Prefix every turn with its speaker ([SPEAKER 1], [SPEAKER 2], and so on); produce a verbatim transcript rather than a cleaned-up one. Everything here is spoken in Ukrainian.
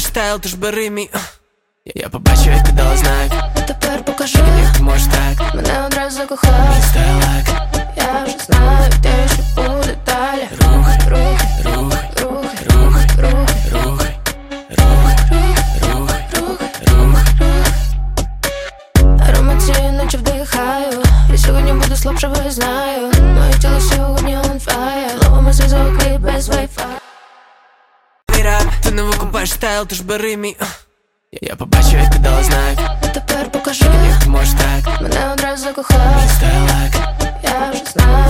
[SPEAKER 1] викупаєш стайл, тож бери мій. Я побачу, як ти дала знак.
[SPEAKER 2] Тепер покажи,
[SPEAKER 1] як ти можеш так
[SPEAKER 2] мене одразу закохав.
[SPEAKER 1] Мій стайл лак.
[SPEAKER 2] Я вже знаю, де ще буде далі.
[SPEAKER 1] Рухай,
[SPEAKER 2] Рухай,
[SPEAKER 1] рухай,
[SPEAKER 2] рухай,
[SPEAKER 1] рухай,
[SPEAKER 2] рухай,
[SPEAKER 1] рухай, рухай, рухай, рухай.
[SPEAKER 2] Аромат цієї ночі вдихаю. І сьогодні буду слабше, бо знаю. Моє тіло сьогодні on fire. Ловимо зв'язок і без вайфаю.
[SPEAKER 1] Ти не викупаєш стайл, тож бери мій. Я побачу, як ти дала знак.
[SPEAKER 2] Тепер покажи,
[SPEAKER 1] як ти можеш так
[SPEAKER 2] мене одразу закохав.
[SPEAKER 1] Мій стайл лак.
[SPEAKER 2] Я вже знаю.